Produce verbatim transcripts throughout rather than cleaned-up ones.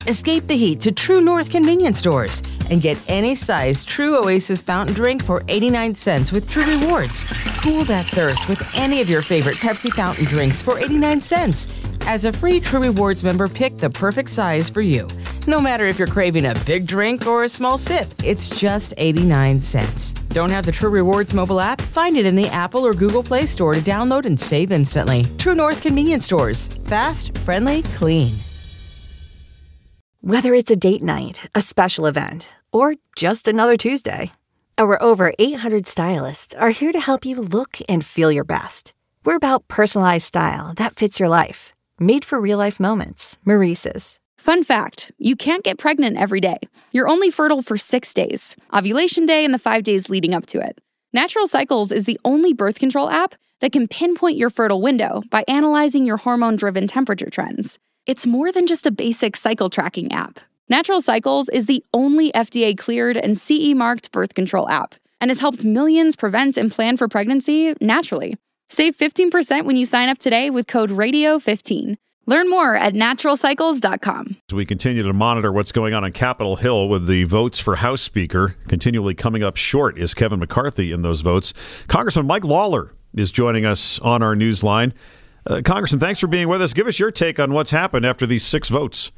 Escape the heat to True North convenience stores and get any size True Oasis fountain drink for eighty-nine cents with True Rewards. Cool that thirst with any of your favorite Pepsi fountain drinks for eighty-nine cents. As a free True Rewards member, pick the perfect size for you. No matter if you're craving a big drink or a small sip, it's just eighty-nine cents. Don't have the True Rewards mobile app? Find it in the Apple or Google Play Store to download and save instantly. True North convenience stores. Fast, friendly, clean. Whether it's a date night, a special event, or just another Tuesday, our over eight hundred stylists are here to help you look and feel your best. We're about personalized style that fits your life. Made for real-life moments. Maurice's. Fun fact, you can't get pregnant every day. You're only fertile for six days, ovulation day and the five days leading up to it. Natural Cycles is the only birth control app that can pinpoint your fertile window by analyzing your hormone-driven temperature trends. It's more than just a basic cycle tracking app. Natural Cycles is the only F D A-cleared and C E-marked birth control app and has helped millions prevent and plan for pregnancy naturally. Save fifteen percent when you sign up today with code radio fifteen. Learn more at natural cycles dot com. We continue to monitor what's going on on Capitol Hill with the votes for House Speaker. Continually coming up short is Kevin McCarthy in those votes. Congressman Mike Lawler is joining us on our news line. Uh, Congressman, thanks for being with us. Give us your take on what's happened after these six votes.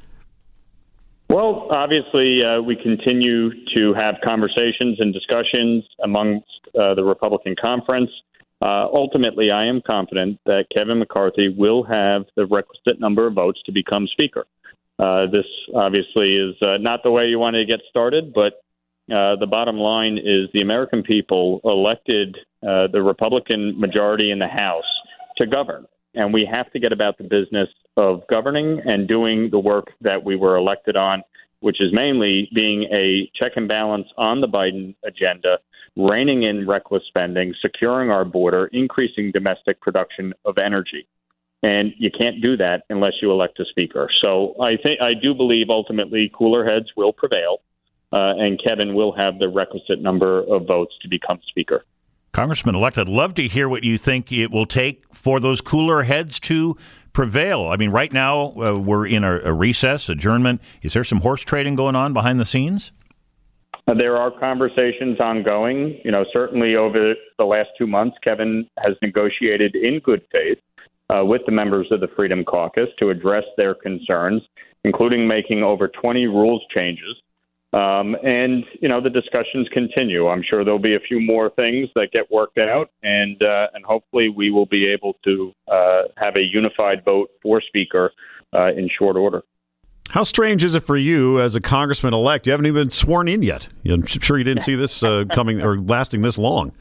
Well, obviously, uh, we continue to have conversations and discussions amongst uh, the Republican conference. Uh, ultimately, I am confident that Kevin McCarthy will have the requisite number of votes to become Speaker. Uh, this obviously is uh, not the way you want to get started, but uh, the bottom line is the American people elected uh, the Republican majority in the House to govern. And we have to get about the business of governing and doing the work that we were elected on, which is mainly being a check and balance on the Biden agenda, reining in reckless spending, securing our border, increasing domestic production of energy. And you can't do that unless you elect a speaker. So I think I do believe ultimately cooler heads will prevail, uh, and Kevin will have the requisite number of votes to become speaker. Congressman-elect, I'd love to hear what you think it will take for those cooler heads to prevail. I mean, right now uh, we're in a, a recess, adjournment. Is there some horse trading going on behind the scenes? Uh, there are conversations ongoing. You know, certainly over the last two months, Kevin has negotiated in good faith uh, with the members of the Freedom Caucus to address their concerns, including making over twenty rules changes. Um, and, you know, the discussions continue. I'm sure there'll be a few more things that get worked out, and uh, and hopefully we will be able to uh, have a unified vote for Speaker uh, in short order. How strange is it for you as a congressman-elect? You haven't even been sworn in yet. I'm sure you didn't see this uh, coming or lasting this long.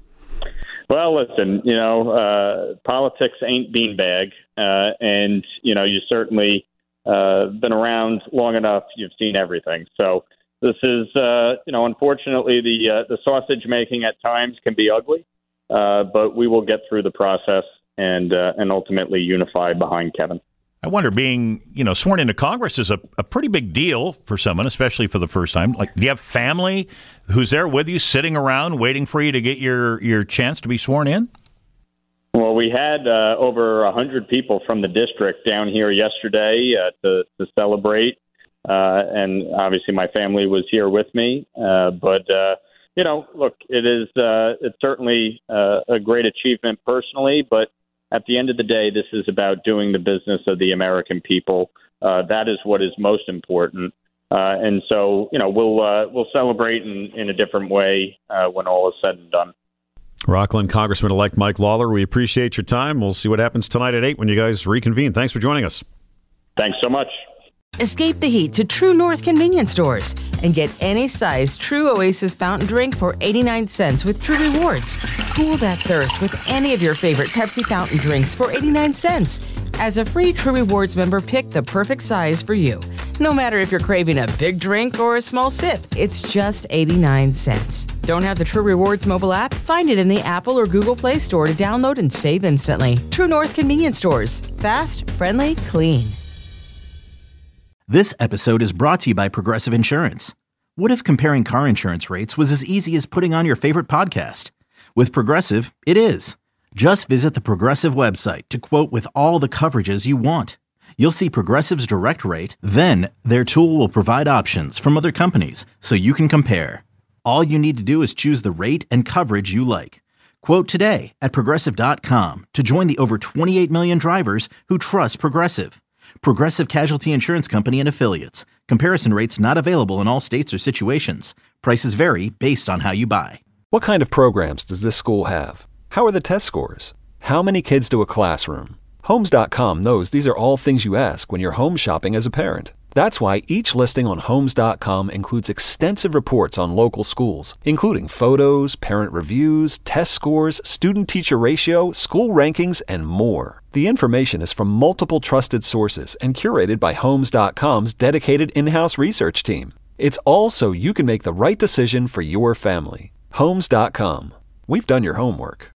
Well, listen, you know, uh, politics ain't beanbag, uh, and, you know, you certainly uh, been around long enough. You've seen everything. So this is, uh, you know, unfortunately, the uh, the sausage making at times can be ugly, uh, but we will get through the process and uh, and ultimately unify behind Kevin. I wonder, being, you know, sworn into Congress is a, a pretty big deal for someone, especially for the first time. Like, do you have family who's there with you, sitting around, waiting for you to get your, your chance to be sworn in? Well, we had uh, over one hundred people from the district down here yesterday uh, to, to celebrate. Uh, and obviously my family was here with me. Uh, but, uh, you know, look, it is uh, it's certainly uh, a great achievement personally, but at the end of the day, this is about doing the business of the American people. Uh, that is what is most important. Uh, and so, you know, we'll uh, we'll celebrate in, in a different way uh, when all is said and done. Rockland Congressman-elect Mike Lawler, we appreciate your time. We'll see what happens tonight at eight when you guys reconvene. Thanks for joining us. Thanks so much. Escape the heat to True North convenience stores and get any size True Oasis fountain drink for eighty-nine cents with True Rewards. Cool that thirst with any of your favorite Pepsi fountain drinks for eighty-nine cents. As a free True Rewards member, pick the perfect size for you. No matter if you're craving a big drink or a small sip, it's just eighty-nine cents. Don't have the True Rewards mobile app? Find it in the Apple or Google Play Store to download and save instantly. True North convenience stores. Fast, friendly, clean. This episode is brought to you by Progressive Insurance. What if comparing car insurance rates was as easy as putting on your favorite podcast? With Progressive, it is. Just visit the Progressive website to quote with all the coverages you want. You'll see Progressive's direct rate, then their tool will provide options from other companies so you can compare. All you need to do is choose the rate and coverage you like. Quote today at Progressive dot com to join the over twenty-eight million drivers who trust Progressive. Progressive Casualty Insurance Company and Affiliates. Comparison rates not available in all states or situations. Prices vary based on how you buy. What kind of programs does this school have? How are the test scores? How many kids do a classroom? Homes dot com knows these are all things you ask when you're home shopping as a parent. That's why each listing on Homes dot com includes extensive reports on local schools, including photos, parent reviews, test scores, student-teacher ratio, school rankings, and more. The information is from multiple trusted sources and curated by Homes dot com's dedicated in-house research team. It's all so you can make the right decision for your family. Homes dot com. We've done your homework.